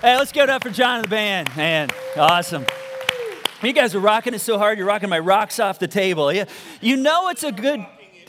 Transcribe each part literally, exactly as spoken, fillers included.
Hey, let's give it up for John and the band. Man, awesome. You guys are rocking it so hard, you're rocking my rocks off the table. Yeah, you know it's a good,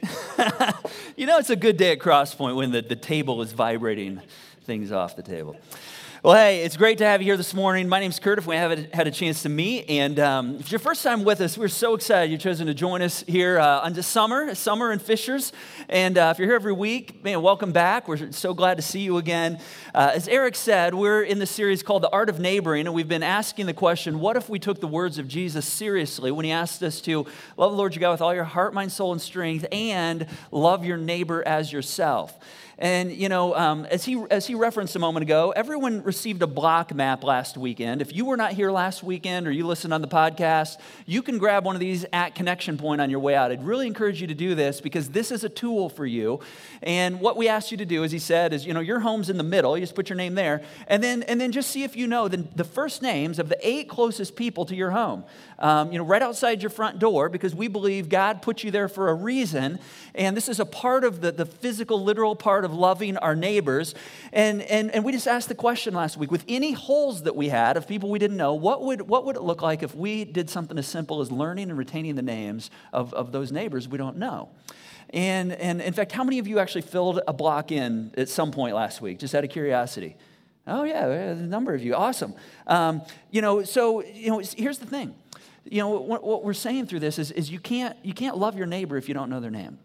you know it's a good day at Crosspoint when the, the table is vibrating things off the table. Well, hey, it's great to have you here this morning. My name's Kurt, if we haven't had a chance to meet. And um, if it's your first time with us, we're so excited you've chosen to join us here uh, on this summer, summer in Fishers. And uh, if you're here every week, man, welcome back. We're so glad to see you again. Uh, as Eric said, we're in the series called The Art of Neighboring, and we've been asking the question, what if we took the words of Jesus seriously when he asked us to love the Lord your God with all your heart, mind, soul, and strength, and love your neighbor as yourself? And, you know, um, as he as he referenced a moment ago, everyone received a block map last weekend. If you were not here last weekend or you listened on the podcast, you can grab one of these at Connection Point on your way out. I'd really encourage you to do this because this is a tool for you. And what we asked you to do, as he said, is, you know, your home's in the middle. You just put your name there. And then and then just see if you know the, the first names of the eight closest people to your home. Um, you know, right outside your front door, because we believe God put you there for a reason. And this is a part of the, the physical, literal part of loving our neighbors. And, and and we just asked the question last week, with any holes that we had of people we didn't know, what would what would it look like if we did something as simple as learning and retaining the names of, of those neighbors we don't know? And, and in fact, how many of you actually filled a block in at some point last week, just out of curiosity? Oh, yeah, a number of you. Awesome. Um, you know, so, you know, here's the thing. You know, what, what we're saying through this is, is you can't you can't love your neighbor if you don't know their name.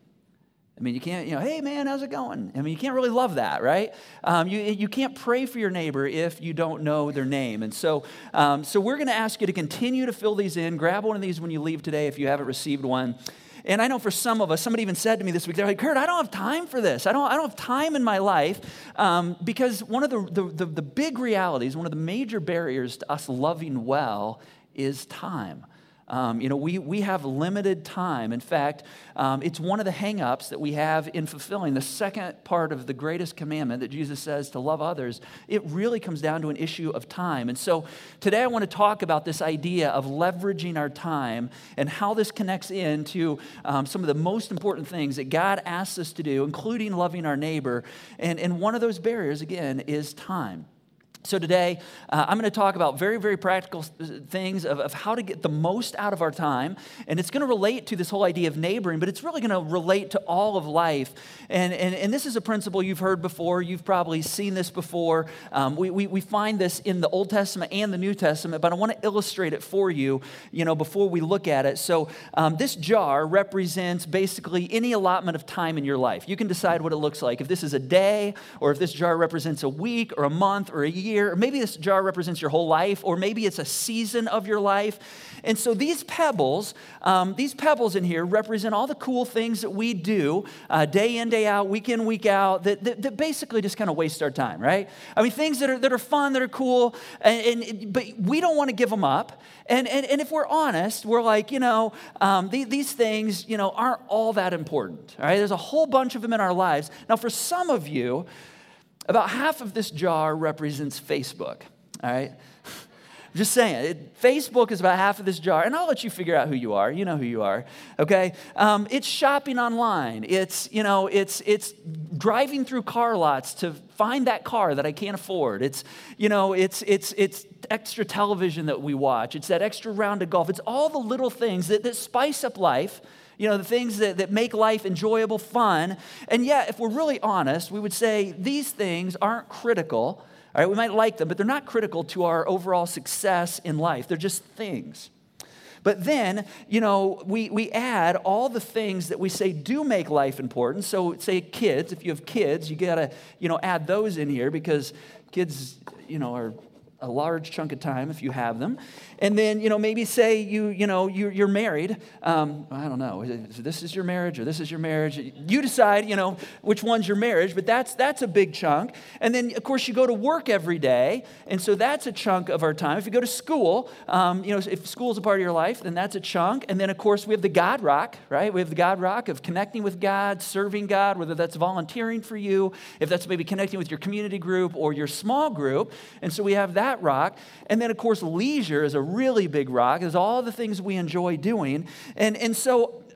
I mean, you can't, you know, hey, man, how's it going? I mean, you can't really love that, right? Um, you you can't pray for your neighbor if you don't know their name. And so um, so we're going to ask you to continue to fill these in. Grab one of these when you leave today if you haven't received one. And I know for some of us, somebody even said to me this week, they're like, Kurt, I don't have time for this. I don't I don't have time in my life um, because one of the, the, the, the big realities, one of the major barriers to us loving well is time. Um, you know, we we have limited time. In fact, um, it's one of the hang-ups that we have in fulfilling the second part of the greatest commandment that Jesus says to love others. It really comes down to an issue of time. And so today I want to talk about this idea of leveraging our time and how this connects into um, some of the most important things that God asks us to do, including loving our neighbor. And, and one of those barriers, again, is time. So today, uh, I'm going to talk about very, very practical things of, of how to get the most out of our time. And it's going to relate to this whole idea of neighboring, but it's really going to relate to all of life. And, and, and this is a principle you've heard before. You've probably seen this before. Um, we, we, we find this in the Old Testament and the New Testament, but I want to illustrate it for you, you know, before we look at it. So um, this jar represents basically any allotment of time in your life. You can decide what it looks like. If this is a day, or if this jar represents a week, or a month, or a year, or maybe this jar represents your whole life, or maybe it's a season of your life. And so these pebbles, um, these pebbles in here represent all the cool things that we do uh, day in, day out, week in, week out, that, that, that basically just kind of waste our time, right? I mean, things that are that are fun, that are cool, and, and but we don't want to give them up. And, and, and if we're honest, we're like, you know, um, the, these things, you know, aren't all that important, all right? There's a whole bunch of them in our lives. Now, for some of you, about half of this jar represents Facebook, all right? I'm just saying, it, Facebook is about half of this jar, and I'll let you figure out who you are. You know who you are, okay? Um, it's shopping online. It's, you know, it's it's driving through car lots to find that car that I can't afford. It's, you know, it's it's it's extra television that we watch. It's that extra round of golf. It's all the little things that, that spice up life. You know, the things that, that make life enjoyable, fun. And yet, if we're really honest, we would say these things aren't critical. All right, we might like them, but they're not critical to our overall success in life. They're just things. But then, you know, we, we add all the things that we say do make life important. So say kids, if you have kids, you got to, you know, add those in here because kids, you know, are a large chunk of time if you have them. And then, you know, maybe say you, you know, you're, you're married. Um, I don't know. This is your marriage or this is your marriage. You decide, you know, which one's your marriage, but that's that's a big chunk. And then, of course, you go to work every day. And so that's a chunk of our time. If you go to school, um, you know, if school's a part of your life, then that's a chunk. And then, of course, we have the God rock, right? We have the God rock of connecting with God, serving God, whether that's volunteering for you, if that's maybe connecting with your community group or your small group. And so we have that rock. And then, of course, leisure is a really big rock. There's all the things we enjoy doing. And, and so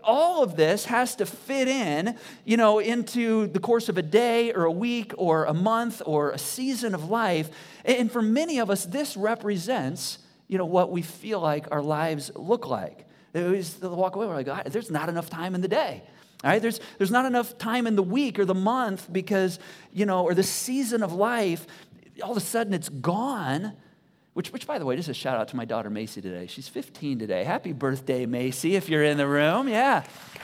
all of this has to fit in, you know, into the course of a day or a week or a month or a season of life. And for many of us, this represents, you know, what we feel like our lives look like. We walk away, we're like, God, there's not enough time in the day. All right, there's, there's not enough time in the week or the month because, you know, or the season of life, all of a sudden it's gone. Which, which, by the way, just a shout out to my daughter Macy today. She's fifteen today. Happy birthday, Macy, if you're in the room. Yeah.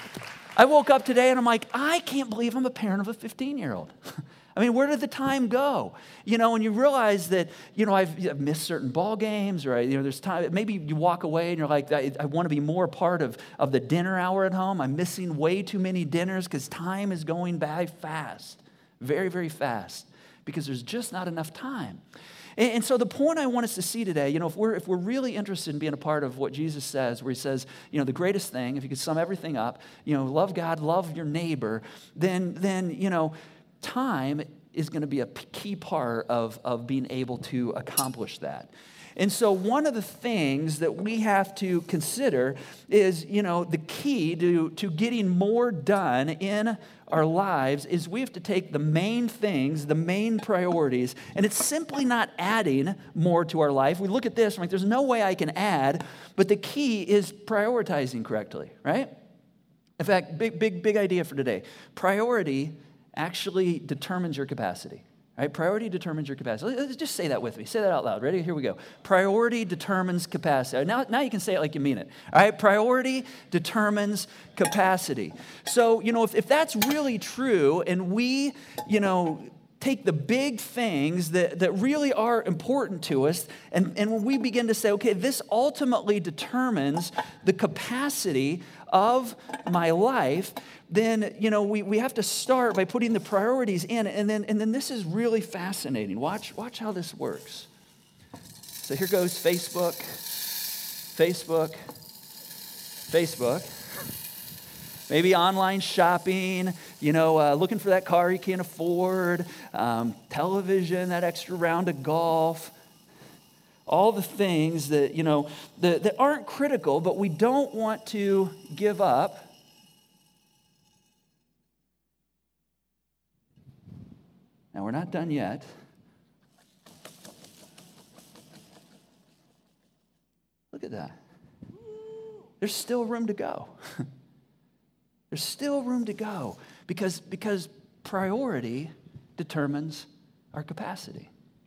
I woke up today and I'm like, I can't believe I'm a parent of a fifteen-year-old. I mean, where did the time go? You know, when you realize that, you know, I've, I've missed certain ball games, or, I, you know, there's time, maybe you walk away and you're like, I, I want to be more part of, of the dinner hour at home. I'm missing way too many dinners because time is going by fast, very, very fast, because there's just not enough time. And, and so the point I want us to see today, you know, if we're, if we're really interested in being a part of what Jesus says, where he says, you know, the greatest thing, if you could sum everything up, you know, love God, love your neighbor, then, then you know, time is going to be a key part of, of being able to accomplish that. And so one of the things that we have to consider is, you know, the key to, to getting more done in our lives is we have to take the main things, the main priorities, and it's simply not adding more to our life. We look at this, I'm like, there's no way I can add, but the key is prioritizing correctly, right? In fact, big, big, big idea for today. Priority actually determines your capacity. Right? Priority determines your capacity. Let's just say that with me. Say that out loud. Ready? Here we go. Priority determines capacity. Now, now you can say it like you mean it. All right? Priority determines capacity. So, you know, if, if that's really true and we, you know, take the big things that, that really are important to us, and, and when we begin to say, okay, this ultimately determines the capacity of my life, then, you know, we, we have to start by putting the priorities in, and then and then this is really fascinating. Watch, watch how this works. So here goes Facebook, Facebook, Facebook. Maybe online shopping, you know, uh, looking for that car you can't afford, um, television, that extra round of golf, all the things that, you know, that, that aren't critical, but we don't want to give up. Now, we're not done yet. Look at that. There's still room to go. There's still room to go because, because priority determines our capacity.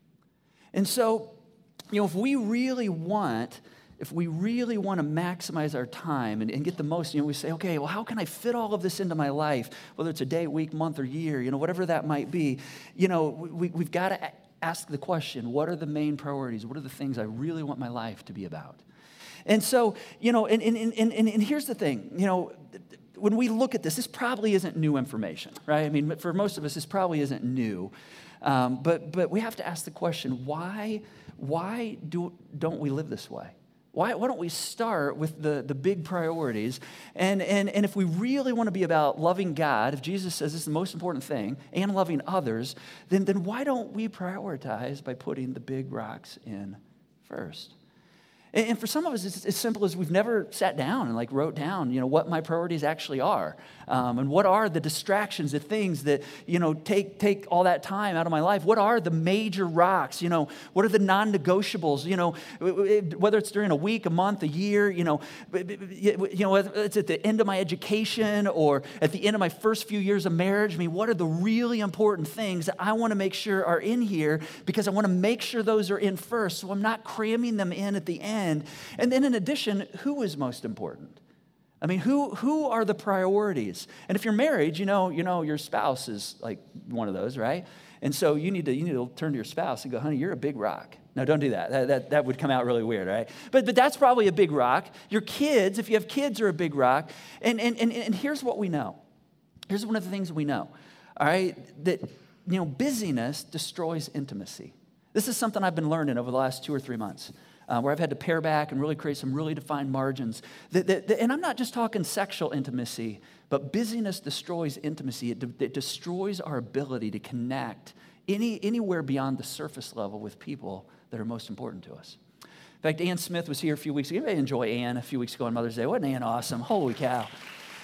And so, you know, if we really want, if we really want to maximize our time and, and get the most, you know, we say, okay, well, how can I fit all of this into my life, whether it's a day, week, month, or year, you know, whatever that might be, you know, we, we've got to ask the question, what are the main priorities? What are the things I really want my life to be about? And so, you know, and, and, and, and, and here's the thing, you know, when we look at this, this probably isn't new information, right? I mean, for most of us, this probably isn't new. Um, but but we have to ask the question, why, why do, don't we live this way? Why, why don't we start with the, the big priorities? And, and, and if we really want to be about loving God, if Jesus says this is the most important thing, and loving others, then, then why don't we prioritize by putting the big rocks in first? And for some of us, it's as simple as we've never sat down and like wrote down, you know, what my priorities actually are, um, and what are the distractions, the things that, you know, take take all that time out of my life. What are the major rocks? You know, what are the non-negotiables? You know, whether it's during a week, a month, a year. You know, you know, whether it's at the end of my education or at the end of my first few years of marriage. I mean, what are the really important things that I want to make sure are in here because I want to make sure those are in first, so I'm not cramming them in at the end. And then in addition, who is most important? I mean, who who are the priorities? And if you're married, you know, you know your spouse is like one of those, right? And so you need to you need to turn to your spouse and go, honey, you're a big rock. No, don't do that. That, that, that would come out really weird, right? But but that's probably a big rock. Your kids, if you have kids, are a big rock. And and and, and here's what we know. Here's one of the things we know, all right? That, you know, busyness destroys intimacy. This is something I've been learning over the last two or three months. Uh, where I've had to pare back and really create some really defined margins. That, that, that, and I'm not just talking sexual intimacy, but busyness destroys intimacy. It, de- it destroys our ability to connect any, anywhere beyond the surface level with people that are most important to us. In fact, Ann Smith was here a few weeks ago. Anybody enjoy Ann a few weeks ago on Mother's Day? Wasn't Ann awesome? Holy cow.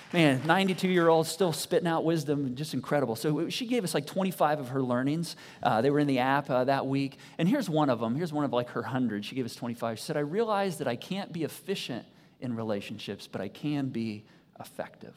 Man, ninety-two-year-old still spitting out wisdom, just incredible. So she gave us like twenty-five of her learnings. Uh, they were in the app uh, that week. And here's one of them. Here's one of like her hundred. She gave us twenty-five. She said, I realized that I can't be efficient in relationships, but I can be effective.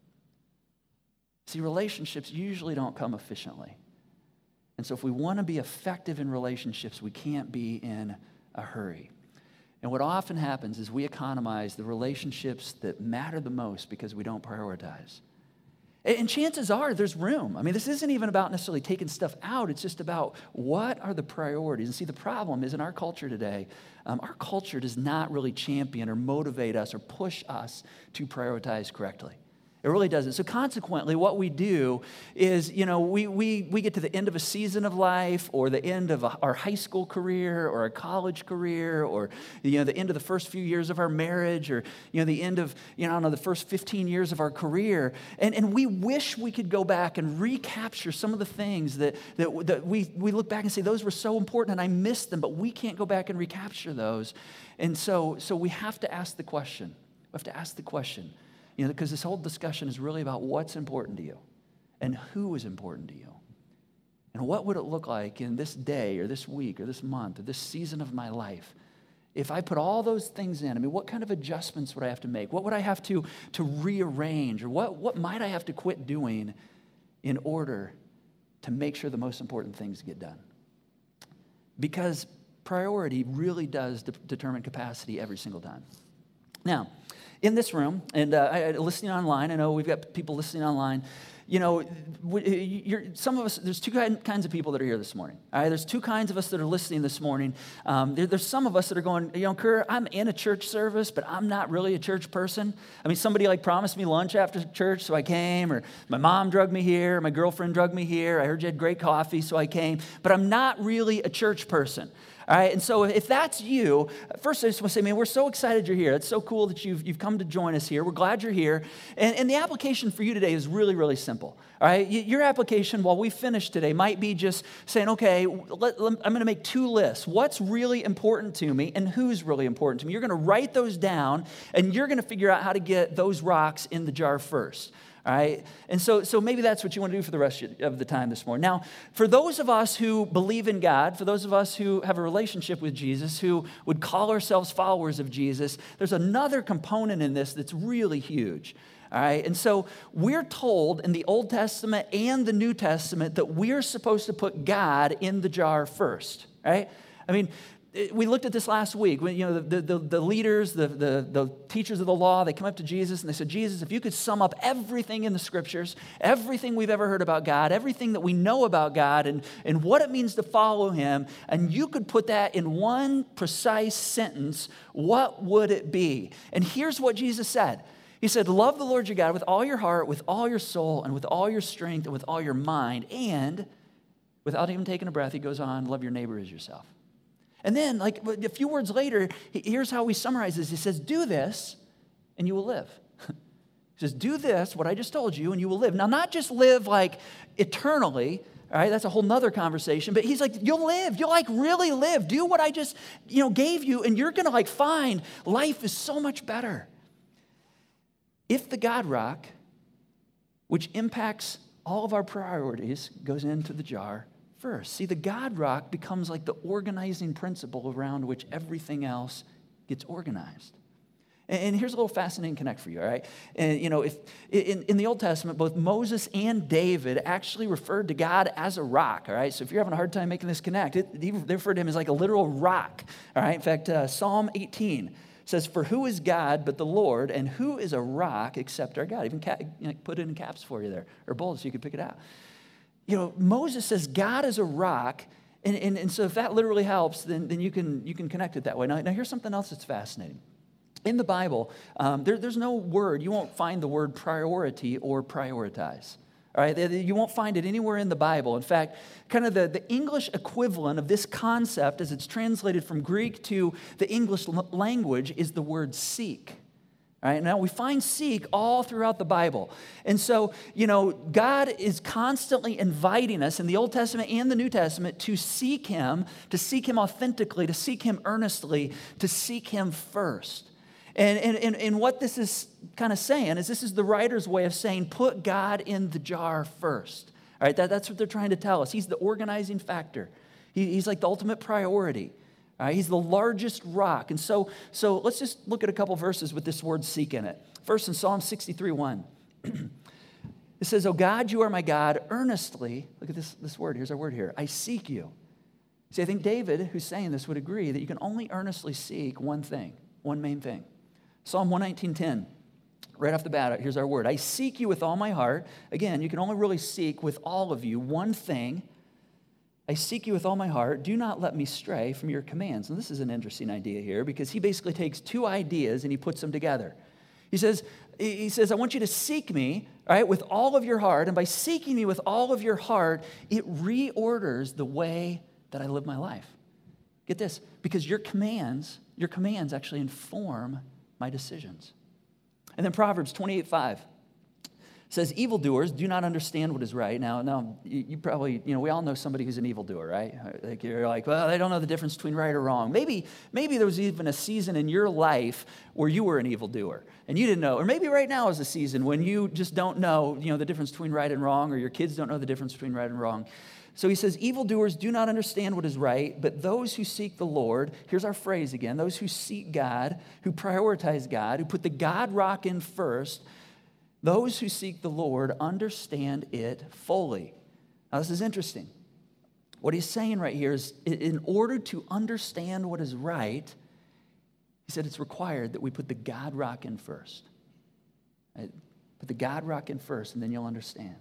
See, relationships usually don't come efficiently. And so if we want to be effective in relationships, we can't be in a hurry. And what often happens is we economize the relationships that matter the most because we don't prioritize. And chances are there's room. I mean, this isn't even about necessarily taking stuff out. It's just about what are the priorities. And see, the problem is in our culture today, um, our culture does not really champion or motivate us or push us to prioritize correctly. It really doesn't. So consequently, what we do is, you know, we we we get to the end of a season of life or the end of a, our high school career or a college career or, you know, the end of the first few years of our marriage or, you know, the end of, you know, I don't know, the first fifteen years of our career. And, and we wish we could go back and recapture some of the things that, that, that we, we look back and say, those were so important and I missed them, but we can't go back and recapture those. And so, so we have to ask the question. We have to ask the question. You know, because this whole discussion is really about what's important to you and who is important to you. And what would it look like in this day or this week or this month or this season of my life if I put all those things in? I mean, what kind of adjustments would I have to make? What would I have to, to rearrange? Or what, what might I have to quit doing in order to make sure the most important things get done? Because priority really does de- determine capacity every single time. Now, in this room, and uh, I, listening online, I know we've got people listening online, you know, you're, some of us, there's two kinds of people that are here this morning. All right, there's two kinds of us that are listening this morning. Um, there, there's some of us that are going, you know, Kerr, I'm in a church service, but I'm not really a church person. I mean, somebody like promised me lunch after church, so I came, or my mom drugged me here, my girlfriend drugged me here, I heard you had great coffee, so I came, but I'm not really a church person. All right, and so if that's you, first I just want to say, man, we're so excited you're here. It's so cool that you've, you've come to join us here. We're glad you're here. And, and the application for you today is really, really simple. All right, your application while we finish today might be just saying, okay, let, let, I'm going to make two lists. What's really important to me and who's really important to me? You're going to write those down, and you're going to figure out how to get those rocks in the jar first. All right, and so so maybe that's what you want to do for the rest of the time this morning. Now, for those of us who believe in God, for those of us who have a relationship with Jesus, who would call ourselves followers of Jesus, there's another component in this that's really huge. All right, and so we're told in the Old Testament and the New Testament that we're supposed to put God in the jar first. Right? I mean, we looked at this last week. When, you know, the, the, the leaders, the, the, the teachers of the law, they come up to Jesus and they said, Jesus, if you could sum up everything in the scriptures, everything we've ever heard about God, everything that we know about God and, and what it means to follow him, and you could put that in one precise sentence, what would it be? And here's what Jesus said. He said, love the Lord your God with all your heart, with all your soul, and with all your strength, and with all your mind. And without even taking a breath, he goes on, love your neighbor as yourself. And then, like a few words later, here's how he summarizes. He says, do this, and you will live. He says, do this, what I just told you, and you will live. Now, not just live like eternally, all right, that's a whole nother conversation, but he's like, you'll live. You'll like really live. Do what I just, you know, gave you, and you're going to like find life is so much better. If the God rock, which impacts all of our priorities, goes into the jar first. See, the God rock becomes like the organizing principle around which everything else gets organized. And here's a little fascinating connect for you, all right? And, you know, if in, in the Old Testament, both Moses and David actually referred to God as a rock, all right? So if you're having a hard time making this connect, it, they refer to him as like a literal rock, all right? In fact, uh, Psalm eighteen says, for who is God but the Lord, and who is a rock except our God? Even ca- you know, put it in caps for you there, or bold so you can pick it out. You know, Moses says God is a rock, and, and, and so if that literally helps, then, then you can you can connect it that way. Now, now here's something else that's fascinating. In the Bible, um, there, there's no word, you won't find the word priority or prioritize. All right, you won't find it anywhere in the Bible. In fact, kind of the, the English equivalent of this concept as it's translated from Greek to the English language is the word seek. All right, now we find seek all throughout the Bible. And so, you know, God is constantly inviting us in the Old Testament and the New Testament to seek him, to seek him authentically, to seek him earnestly, to seek him first. And, and, and, and what this is kind of saying is this is the writer's way of saying put God in the jar first. All right, that, that's what they're trying to tell us. He's the organizing factor. He, he's like the ultimate priority. All right, he's the largest rock. And so, so let's just look at a couple verses with this word seek in it. First, in Psalm sixty-three one, it says, "O God, you are my God, earnestly," look at this, this word, here's our word here, "I seek you." See, I think David, who's saying this, would agree that you can only earnestly seek one thing, one main thing. Psalm one nineteen ten, right off the bat, here's our word. "I seek you with all my heart." Again, you can only really seek with all of you one thing. "I seek you with all my heart. Do not let me stray from your commands." And this is an interesting idea here because he basically takes two ideas and he puts them together. He says, he says, "I want you to seek me, all right, with all of your heart. And by seeking me with all of your heart, it reorders the way that I live my life." Get this, because your commands, your commands actually inform my decisions. And then Proverbs twenty-eight five says, "Evildoers do not understand what is right." Now, now you, you probably, you know, we all know somebody who's an evildoer, right? Like you're like, well, they don't know the difference between right or wrong. Maybe, maybe there was even a season in your life where you were an evildoer and you didn't know. Or maybe right now is a season when you just don't know, you know, the difference between right and wrong, or your kids don't know the difference between right and wrong. So he says, "Evildoers do not understand what is right, but those who seek the Lord," here's our phrase again, those who seek God, who prioritize God, who put the God rock in first, those who seek the Lord understand it fully. Now, this is interesting. What he's saying right here is, in order to understand what is right, he said it's required that we put the God rock in first. Right? Put the God rock in first, and then you'll understand.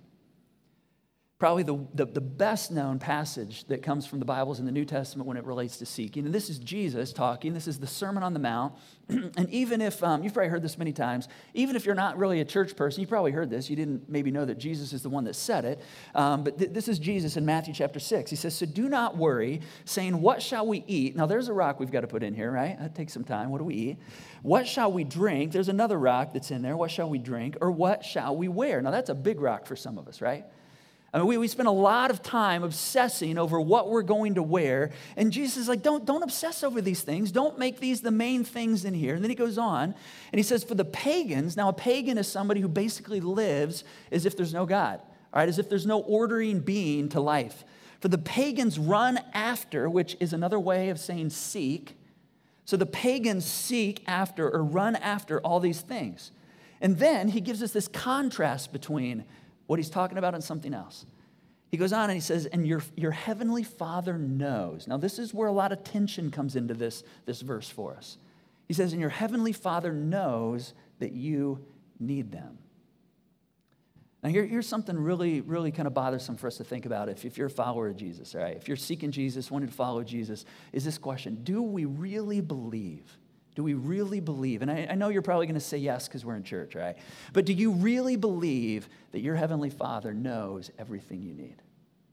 Probably the, the, the best known passage that comes from the Bible is in the New Testament when it relates to seeking. And this is Jesus talking. This is the Sermon on the Mount. And even if, um, you've probably heard this many times, even if you're not really a church person, you probably heard this. You didn't maybe know that Jesus is the one that said it. Um, but th- this is Jesus in Matthew chapter six. He says, "So do not worry, saying, what shall we eat?" Now there's a rock we've got to put in here, right? That takes some time. What do we eat? "What shall we drink?" There's another rock that's in there. "What shall we drink?" Or "What shall we wear?" Now that's a big rock for some of us, right? I mean, we, we spend a lot of time obsessing over what we're going to wear. And Jesus is like, don't, don't obsess over these things. Don't make these the main things in here. And then he goes on and he says, for the pagans, now a pagan is somebody who basically lives as if there's no God, all right, as if there's no ordering being to life. For the pagans run after, which is another way of saying seek. So the pagans seek after or run after all these things. And then he gives us this contrast between what he's talking about and something else. He goes on and he says, "And your, your heavenly Father knows." Now this is where a lot of tension comes into this, this verse for us. He says, "And your heavenly Father knows that you need them." Now here, here's something really, really kind of bothersome for us to think about if, if you're a follower of Jesus, all right? If you're seeking Jesus, wanting to follow Jesus, is this question: do we really believe? Do we really believe? And I, I know you're probably going to say yes because we're in church, right? But do you really believe that your heavenly Father knows everything you need?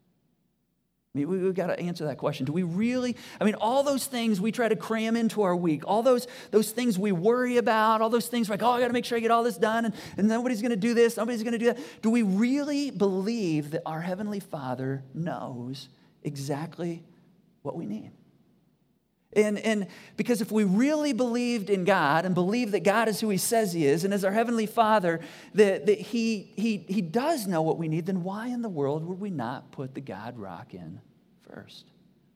I mean, we, we've got to answer that question. Do we really? I mean, all those things we try to cram into our week, all those, those things we worry about, all those things like, oh, I got to make sure I get all this done, and, and nobody's going to do this, nobody's going to do that. Do we really believe that our heavenly Father knows exactly what we need? And, and because if we really believed in God and believe that God is who he says he is and as our heavenly Father, that, that he, he, he does know what we need, then why in the world would we not put the God rock in first?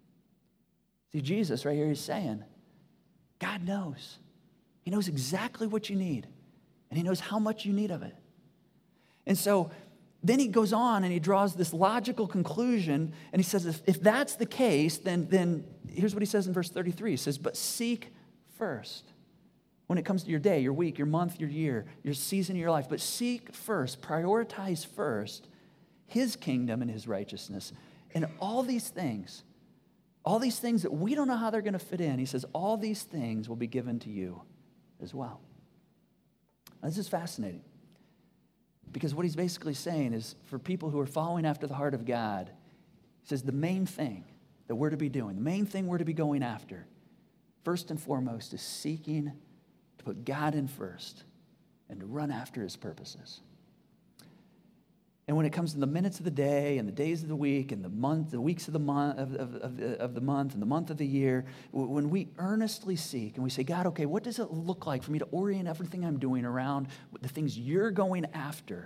See, Jesus right here, he's saying, God knows. He knows exactly what you need, and he knows how much you need of it. And so then he goes on and he draws this logical conclusion, and he says, if, if that's the case, then, then here's what he says in verse thirty-three. He says, but seek first. When it comes to your day, your week, your month, your year, your season of your life, but seek first, prioritize first his kingdom and his righteousness. And all these things, all these things that we don't know how they're going to fit in, he says, all these things will be given to you as well. Now, this is fascinating. Because what he's basically saying is for people who are following after the heart of God, he says the main thing that we're to be doing, the main thing we're to be going after, first and foremost, is seeking to put God in first and to run after his purposes. And when it comes to the minutes of the day and the days of the week and the month, the weeks of the month of, of, of, the, of the month and the month of the year, when we earnestly seek and we say, God, okay, what does it look like for me to orient everything I'm doing around the things you're going after?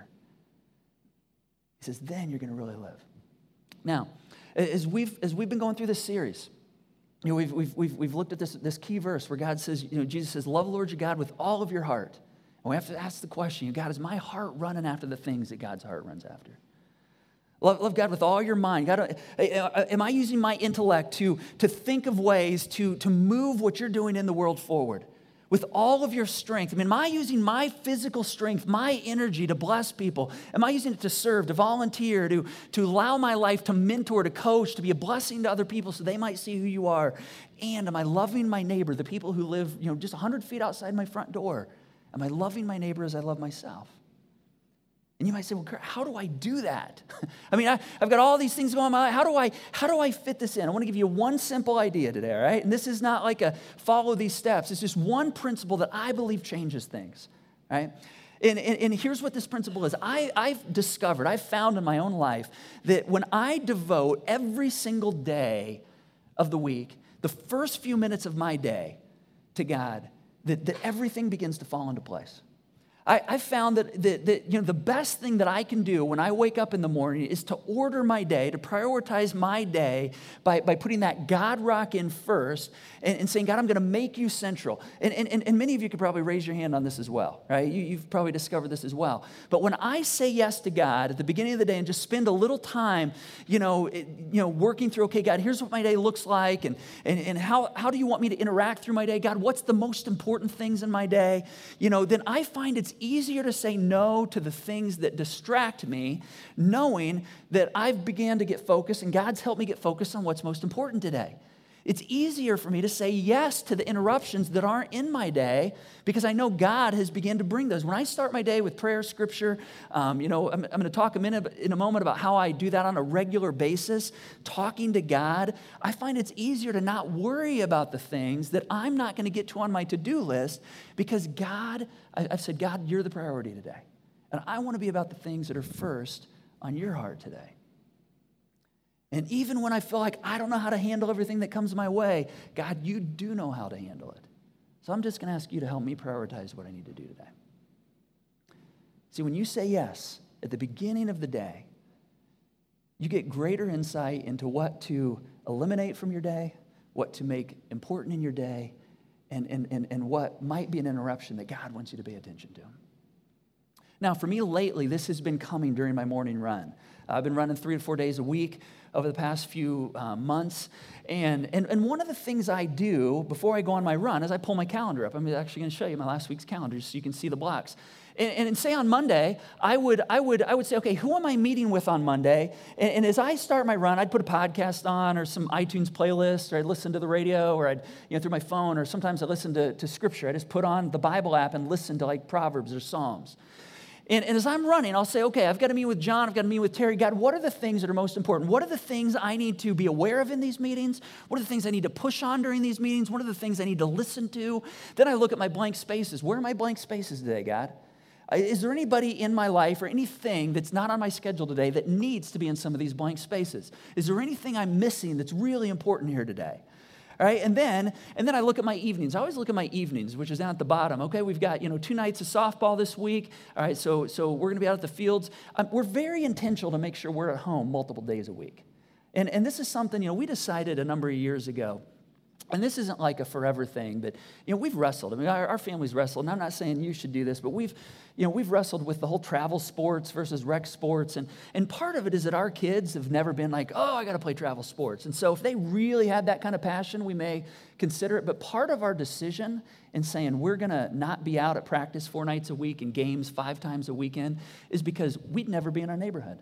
He says, then you're going to really live. Now, as we've as we've been going through this series, you know, we've we've we've, we've looked at this this key verse where God says, you know, Jesus says, love the Lord your God with all of your heart. And we have to ask the question, God, is my heart running after the things that God's heart runs after? Love, love God with all your mind. God, am I using my intellect to, to think of ways to, to move what you're doing in the world forward? With all of your strength. I mean, am I using my physical strength, my energy to bless people? Am I using it to serve, to volunteer, to, to allow my life to mentor, to coach, to be a blessing to other people so they might see who you are? And am I loving my neighbor, the people who live, you know, just one hundred feet outside my front door? Am I loving my neighbor as I love myself? And you might say, well, Kurt, how do I do that? I mean, I, I've got all these things going on in my life. How do I, how do I fit this in? I want to give you one simple idea today, all right? And this is not like a follow these steps. It's just one principle that I believe changes things, right? And, and, and here's what this principle is. I, I've discovered, I've found in my own life that when I devote every single day of the week, the first few minutes of my day to God, that, that everything begins to fall into place. I, I found that, that, that you know, the best thing that I can do when I wake up in the morning is to order my day, to prioritize my day by, by putting that God rock in first and, and saying, God, I'm going to make you central. And, and, and many of you could probably raise your hand on this as well, right? You, you've probably discovered this as well. But when I say yes to God at the beginning of the day and just spend a little time, you know, it, you know, working through, okay, God, here's what my day looks like, and, and, and how, how do you want me to interact through my day? God, what's the most important things in my day? You know, then I find it's easier to say no to the things that distract me, knowing that I've began to get focused and God's helped me get focused on what's most important today. It's easier for me to say yes to the interruptions that aren't in my day because I know God has begun to bring those. When I start my day with prayer, scripture, um, you know, I'm, I'm going to talk a minute in a moment about how I do that on a regular basis, talking to God. I find it's easier to not worry about the things that I'm not going to get to on my to-do list because God, I, I've said, God, you're the priority today. And I want to be about the things that are first on your heart today. And even when I feel like I don't know how to handle everything that comes my way, God, you do know how to handle it. So I'm just going to ask you to help me prioritize what I need to do today. See, when you say yes at the beginning of the day, you get greater insight into what to eliminate from your day, what to make important in your day, and, and, and, and what might be an interruption that God wants you to pay attention to. Now, for me lately, this has been coming during my morning run. I've been running three to four days a week over the past few uh, months. And, and, and one of the things I do before I go on my run is I pull my calendar up. I'm actually going to show you my last week's calendar so you can see the blocks. And, and say on Monday, I would, I, would, I would say, okay, who am I meeting with on Monday? And, and as I start my run, I'd put a podcast on or some iTunes playlist, or I'd listen to the radio, or I'd, you know, through my phone, or sometimes I listen to, to scripture. I just put on the Bible app and listen to like Proverbs or Psalms. And, and as I'm running, I'll say, okay, I've got to meet with John, I've got to meet with Terry. God, what are the things that are most important? What are the things I need to be aware of in these meetings? What are the things I need to push on during these meetings? What are the things I need to listen to? Then I look at my blank spaces. Where are my blank spaces today, God? Is there anybody in my life or anything that's not on my schedule today that needs to be in some of these blank spaces? Is there anything I'm missing that's really important here today? All right, and then and then I look at my evenings. I always look at my evenings, which is down at the bottom. Okay, we've got, you know, two nights of softball this week. All right, so so we're going to be out at the fields. Um, we're very intentional to make sure we're at home multiple days a week. And and this is something, you know, we decided a number of years ago. And this isn't like a forever thing, but, you know, we've wrestled. I mean, our, our family's wrestled, and I'm not saying you should do this, but we've, you know, we've wrestled with the whole travel sports versus rec sports. And, and part of it is that our kids have never been like, oh, I got to play travel sports. And so if they really had that kind of passion, we may consider it. But part of our decision in saying we're going to not be out at practice four nights a week and games five times a weekend is because we'd never be in our neighborhood.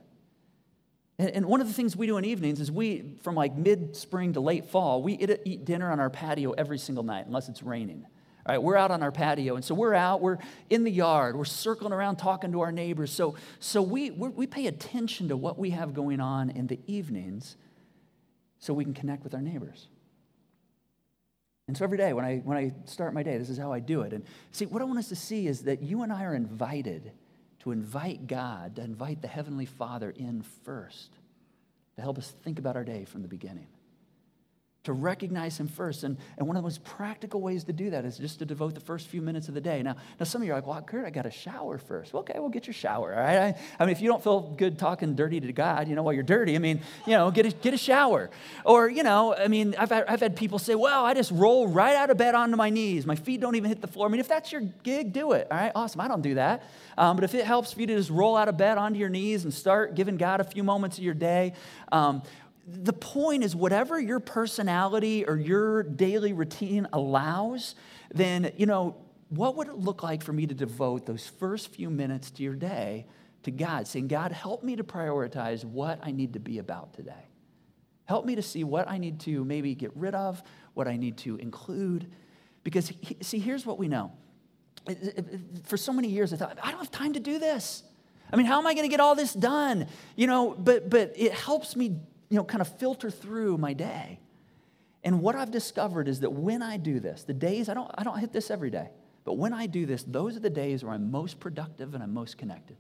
And one of the things we do in evenings is we, from like mid-spring to late fall, we eat dinner on our patio every single night, unless it's raining. All right, we're out on our patio, and so we're out, we're in the yard, we're circling around talking to our neighbors. So, so we we're, we pay attention to what we have going on in the evenings so we can connect with our neighbors. And so every day when I when I start my day, this is how I do it. And see, what I want us to see is that you and I are invited to invite God, to invite the Heavenly Father in first, to help us think about our day from the beginning, to recognize him first. And, and one of the most practical ways to do that is just to devote the first few minutes of the day. Now, now some of you are like, well, Kurt, I got to shower first. Well, okay, well, get your shower, all right? I, I mean, if you don't feel good talking dirty to God, you know, while you're dirty, I mean, you know, get a, get a shower. Or, you know, I mean, I've had, I've had people say, well, I just roll right out of bed onto my knees. My feet don't even hit the floor. I mean, if that's your gig, do it, all right? Awesome, I don't do that. Um, but if it helps for you to just roll out of bed onto your knees and start giving God a few moments of your day, um, the point is, whatever your personality or your daily routine allows, then, you know, what would it look like for me to devote those first few minutes to your day to God, saying, God, help me to prioritize what I need to be about today. Help me to see what I need to maybe get rid of, what I need to include. Because, see, here's what we know. For so many years, I thought, I don't have time to do this. I mean, how am I going to get all this done? You know, but but it helps me, you know, kind of filter through my day. And what I've discovered is that when I do this, the days, I don't, I don't hit this every day, but when I do this, those are the days where I'm most productive and I'm most connected.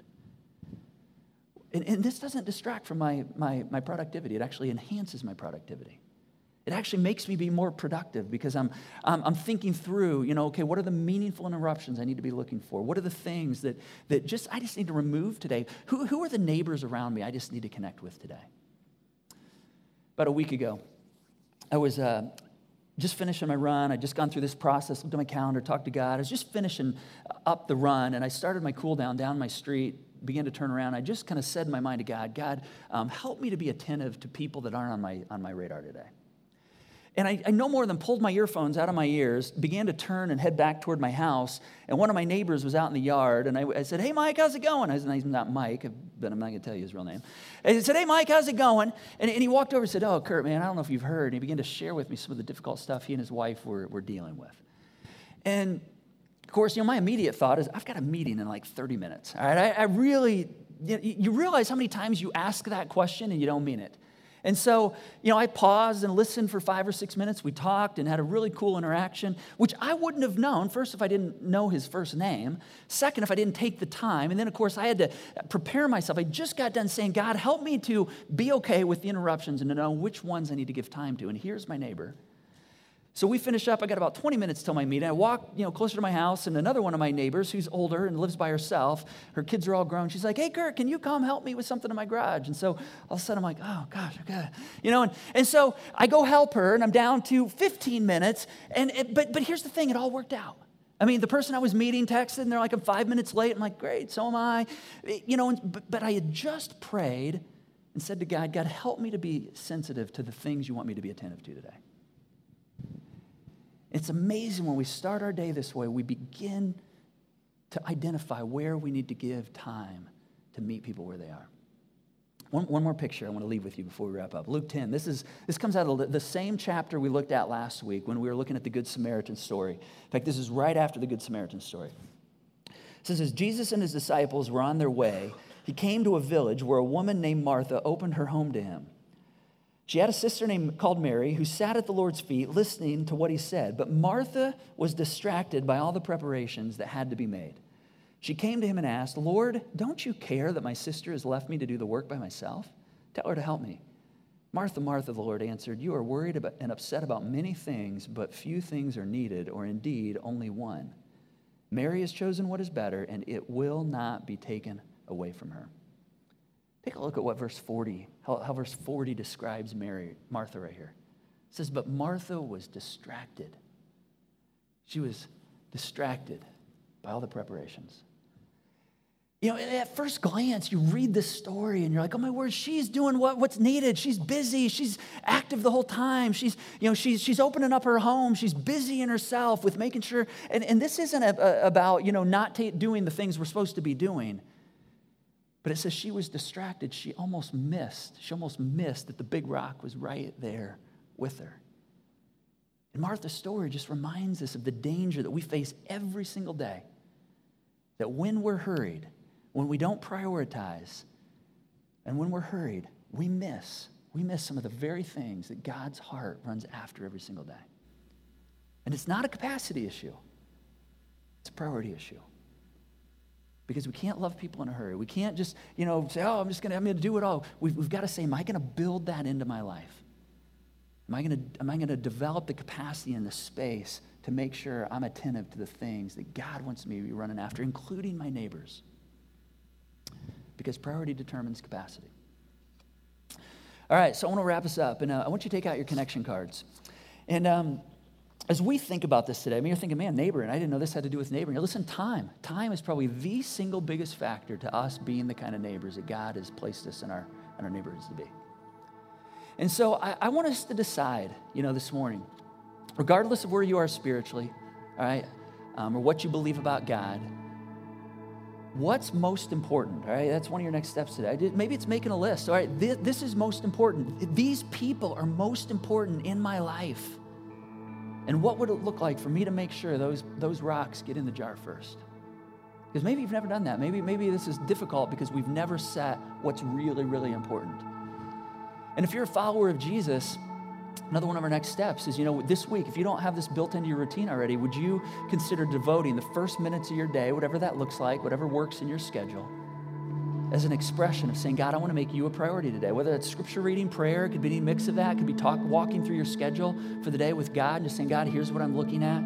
And, and this doesn't distract from my, my, my productivity. It actually enhances my productivity. It actually makes me be more productive because I'm, I'm, I'm thinking through, you know, okay, what are the meaningful interruptions I need to be looking for? What are the things that, that just, I just need to remove today? Who, who are the neighbors around me I just need to connect with today? About a week ago, I was uh, just finishing my run. I'd just gone through this process, looked at my calendar, talked to God. I was just finishing up the run, and I started my cool down down my street, began to turn around. I just kind of said in my mind to God, God, um, help me to be attentive to people that aren't on my, on my radar today. And I, I no more than pulled my earphones out of my ears, began to turn and head back toward my house, and one of my neighbors was out in the yard, and I, I said, hey, Mike, how's it going? His name's not Mike, but I'm not going to tell you his real name. And he said, hey, Mike, how's it going? And, and he walked over and said, oh, Kurt, man, I don't know if you've heard. And he began to share with me some of the difficult stuff he and his wife were, were dealing with. And, of course, you know, my immediate thought is, I've got a meeting in like thirty minutes, all right? I, I really, you, you realize how many times you ask that question and you don't mean it. And so, you know, I paused and listened for five or six minutes. We talked and had a really cool interaction, which I wouldn't have known, first, if I didn't know his first name. Second, if I didn't take the time. And then, of course, I had to prepare myself. I just got done saying, God, help me to be okay with the interruptions and to know which ones I need to give time to. And here's my neighbor. So we finished up. I got about twenty minutes till my meeting. I walked, you know, closer to my house, and another one of my neighbors who's older and lives by herself, her kids are all grown. She's like, hey, Kurt, can you come help me with something in my garage? And so all of a sudden I'm like, oh, gosh, okay. You know, and, and so I go help her, and I'm down to fifteen minutes. And it, but, but here's the thing. It all worked out. I mean, the person I was meeting texted, and they're like, I'm five minutes late. I'm like, great, so am I. You know, and, but, but I had just prayed and said to God, God, help me to be sensitive to the things you want me to be attentive to today. It's amazing when we start our day this way, we begin to identify where we need to give time to meet people where they are. One, one more picture I want to leave with you before we wrap up. Luke ten. This is this comes out of the same chapter we looked at last week when we were looking at the Good Samaritan story. In fact, this is right after the Good Samaritan story. It says, as Jesus and his disciples were on their way, he came to a village where a woman named Martha opened her home to him. She had a sister named called Mary who sat at the Lord's feet listening to what he said. But Martha was distracted by all the preparations that had to be made. She came to him and asked, Lord, don't you care that my sister has left me to do the work by myself? Tell her to help me. Martha, Martha, the Lord answered, you are worried about and upset about many things, but few things are needed, or indeed only one. Mary has chosen what is better, and it will not be taken away from her. Take a look at what verse forty, how, how verse forty describes Mary, Martha right here. It says, but Martha was distracted. She was distracted by all the preparations. You know, at first glance, you read this story and you're like, oh my word, she's doing what, what's needed. She's busy. She's active the whole time. She's, you know, she's, she's opening up her home. She's busy in herself with making sure. And, and this isn't a, a, about, you know, not ta- doing the things we're supposed to be doing. But it says she was distracted. She almost missed. She almost missed that the big rock was right there with her. And Martha's story just reminds us of the danger that we face every single day. That when we're hurried, when we don't prioritize, and when we're hurried, we miss. We miss some of the very things that God's heart runs after every single day. And it's not a capacity issue. It's a priority issue. Because we can't love people in a hurry. We can't just, you know, say, oh, I'm just going to, I'm going to do it all. We've, we've got to say, am I going to build that into my life? Am I going to, am I going to develop the capacity and the space to make sure I'm attentive to the things that God wants me to be running after, including my neighbors? Because priority determines capacity. All right, so I want to wrap us up, and uh, I want you to take out your connection cards. And um, as we think about this today, I mean, you're thinking, man, neighbor, and I didn't know this had to do with neighboring. Listen, time. Time is probably the single biggest factor to us being the kind of neighbors that God has placed us in our, in our neighborhoods to be. And so I, I want us to decide, you know, this morning, regardless of where you are spiritually, all right, um, or what you believe about God, what's most important, all right? That's one of your next steps today. Maybe it's making a list, all right? This, this is most important. These people are most important in my life. And what would it look like for me to make sure those, those rocks get in the jar first? Because maybe you've never done that. Maybe, maybe this is difficult because we've never set what's really, really important. And if you're a follower of Jesus, another one of our next steps is, you know, this week, if you don't have this built into your routine already, would you consider devoting the first minutes of your day, whatever that looks like, whatever works in your schedule, as an expression of saying, God, I want to make you a priority today. Whether it's scripture reading, prayer, it could be any mix of that. It could be talk, walking through your schedule for the day with God and just saying, God, here's what I'm looking at.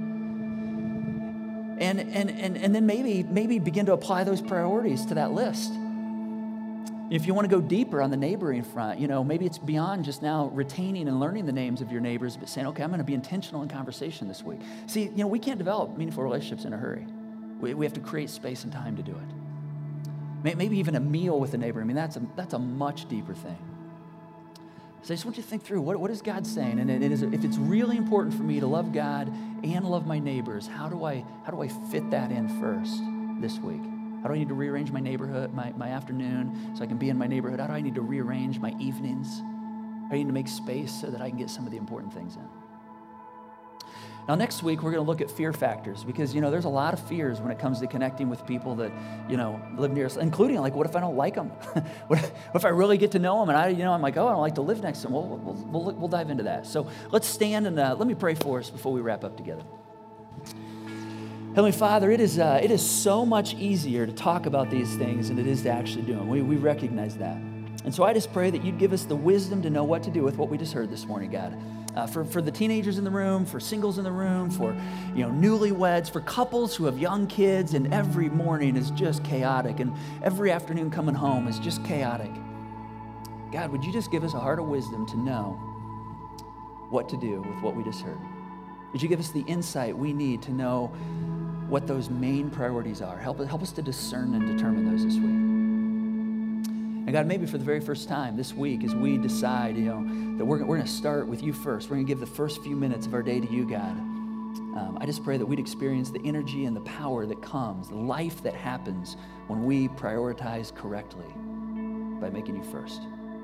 And, and, and, and then maybe, maybe begin to apply those priorities to that list. If you want to go deeper on the neighboring front, you know, maybe it's beyond just now retaining and learning the names of your neighbors, but saying, okay, I'm going to be intentional in conversation this week. See, you know, we can't develop meaningful relationships in a hurry. We, we have to create space and time to do it. Maybe even a meal with a neighbor. I mean, that's a, that's a much deeper thing. So I just want you to think through, what, what is God saying? And it is, if it's really important for me to love God and love my neighbors, how do I, how do I fit that in first this week? How do I need to rearrange my neighborhood, my, my afternoon, so I can be in my neighborhood? How do I need to rearrange my evenings? How do I need to make space so that I can get some of the important things in? Now, next week, we're going to look at fear factors because, you know, there's a lot of fears when it comes to connecting with people that, you know, live near us, including, like, what if I don't like them? What if I really get to know them and I, you know, I'm like, oh, I don't like to live next to them? We'll, we'll, we'll, we'll dive into that. So let's stand and uh, let me pray for us before we wrap up together. Heavenly Father, it is uh, it is so much easier to talk about these things than it is to actually do them. We, we recognize that. And so I just pray that you'd give us the wisdom to know what to do with what we just heard this morning, God. Uh, for, for the teenagers in the room, for singles in the room, for, you know, newlyweds, for couples who have young kids, and every morning is just chaotic, and every afternoon coming home is just chaotic. God, would you just give us a heart of wisdom to know what to do with what we just heard? Would you give us the insight we need to know what those main priorities are? Help, help us to discern and determine those this week. And God, maybe for the very first time this week, as we decide, you know, that we're, we're going to start with you first, we're going to give the first few minutes of our day to you, God. Um, I just pray that we'd experience the energy and the power that comes, the life that happens when we prioritize correctly by making you first.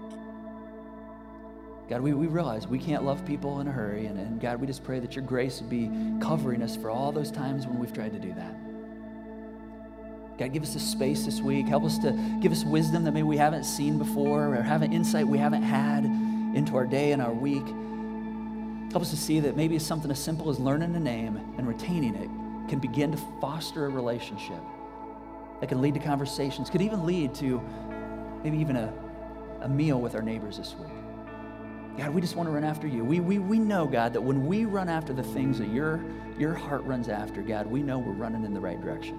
God, we, we realize we can't love people in a hurry, and, and God, we just pray that your grace would be covering us for all those times when we've tried to do that. God, give us a space this week. Help us to give us wisdom that maybe we haven't seen before, or have an insight we haven't had into our day and our week. Help us to see that maybe something as simple as learning a name and retaining it can begin to foster a relationship that can lead to conversations, could even lead to maybe even a, a meal with our neighbors this week. God, we just want to run after you. We, we, we know, God, that when we run after the things that your, your heart runs after, God, we know we're running in the right direction.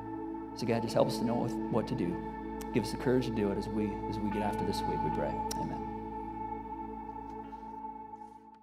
So God, just help us to know what, what to do. Give us the courage to do it as we, as we get after this week, we pray. Amen.